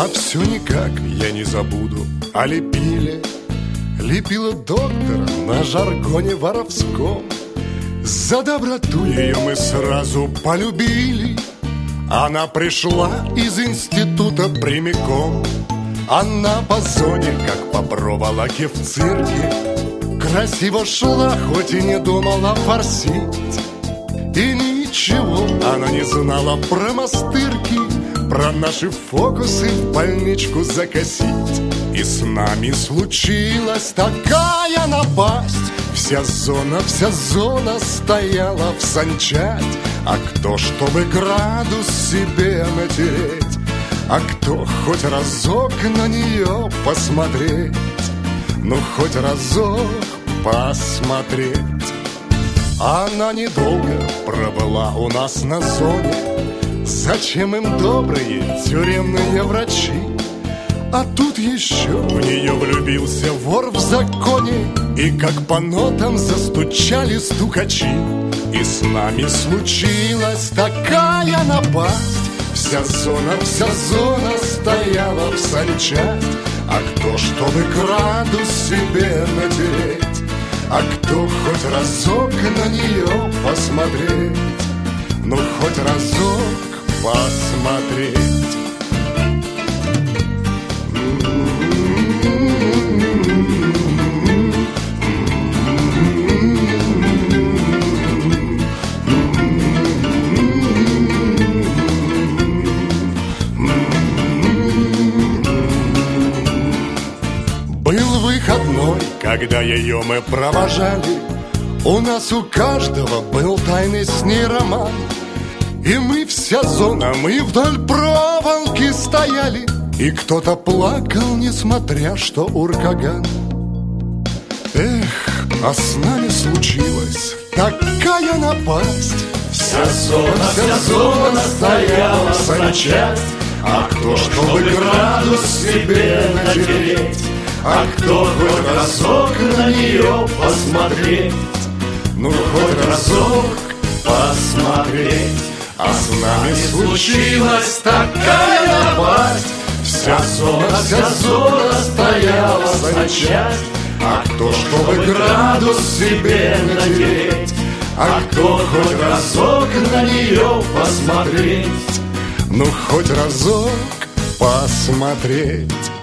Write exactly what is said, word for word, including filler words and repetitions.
А все никак я не забуду о Лепиле. Лепила доктора на жаргоне воровском. За доброту ее мы сразу полюбили. Она пришла из института прямиком. Она по зоне, как по проволоке в цирке, красиво шла, хоть и не думала форсить. И ничего она не знала про мастырки, про наши фокусы в больничку закосить. И с нами случилась такая напасть. Вся зона, вся зона стояла в санчасть. А кто, чтобы градус себе натереть, а кто хоть разок на нее посмотреть, ну хоть разок посмотреть. Она недолго пробыла у нас на зоне. Зачем им добрые тюремные врачи? А тут еще в нее влюбился вор в законе. И как по нотам застучали стукачи. И с нами случилась такая напасть. Вся зона, вся зона стояла в санчасть. А кто, чтобы градус себе натереть, а кто хоть разок на нее посмотреть, ну хоть разок посмотреть. Был выходной, когда ее мы провожали. У нас у каждого был тайный с ней роман. И мы вся зона, мы вдоль проволоки стояли. И кто-то плакал, несмотря что уркаган. Эх, а с нами случилась такая напасть. Вся зона, вся зона стояла в санчасть. А кто, чтобы градус себе натереть, а кто хоть разок на нее посмотреть, ну хоть разок посмотреть. А с нами случилась такая напасть. Вся зона, вся зона стояла в санчасть. А кто, чтобы градус себе натереть, а кто хоть разок на нее посмотреть, ну хоть разок посмотреть.